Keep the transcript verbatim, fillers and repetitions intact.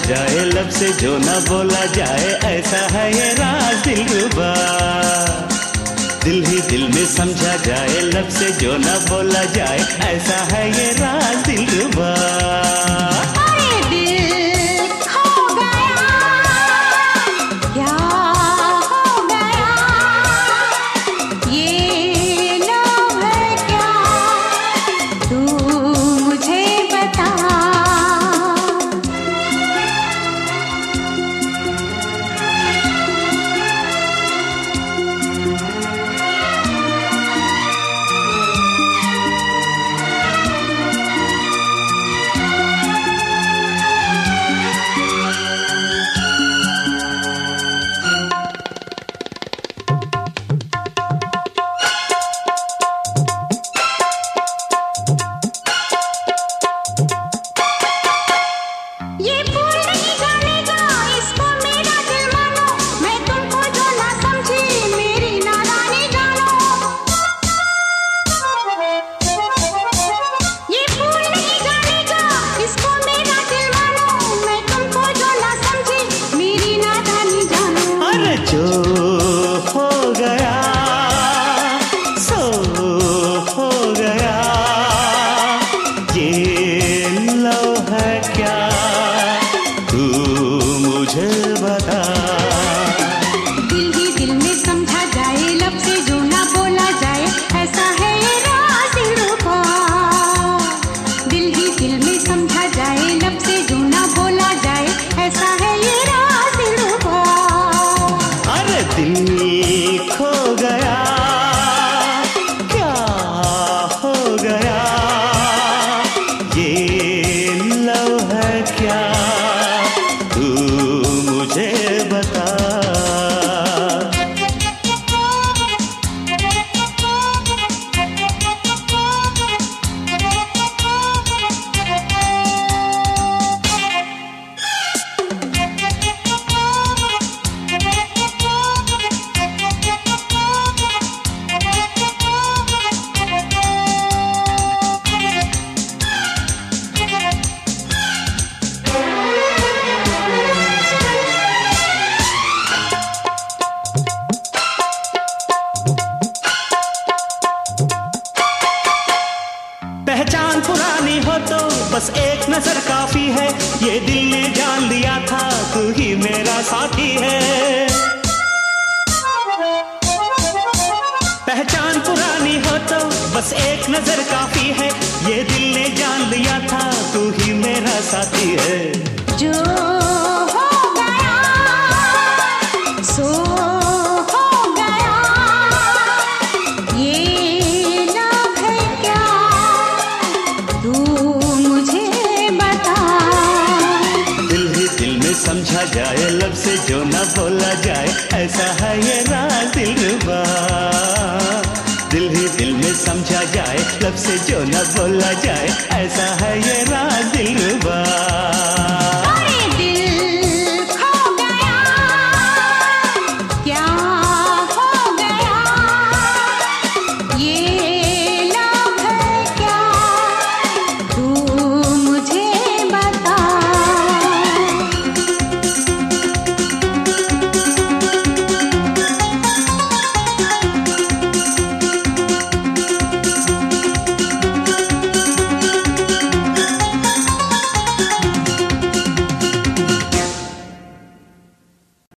जाए लब से जो न बोला जाए, ऐसा है ये राज दिलरुबा। दिल ही दिल में समझा जाए, लब से जो न बोला जाए, ऐसा है ये राज दिलरुबा। पहचान पुरानी हो तो बस एक नजर काफी है, ये दिल ने जान लिया था तू ही मेरा साथी है। पहचान पुरानी हो तो बस एक नजर काफी है, ये दिल ने जान लिया था तू ही मेरा साथी है। जो हो गया सो समझा जाए, लब से जो न बोला जाए, ऐसा है ये राज दिलरुबा। दिल ही दिल में समझा जाए, लब से जो न बोला जाए, ऐसा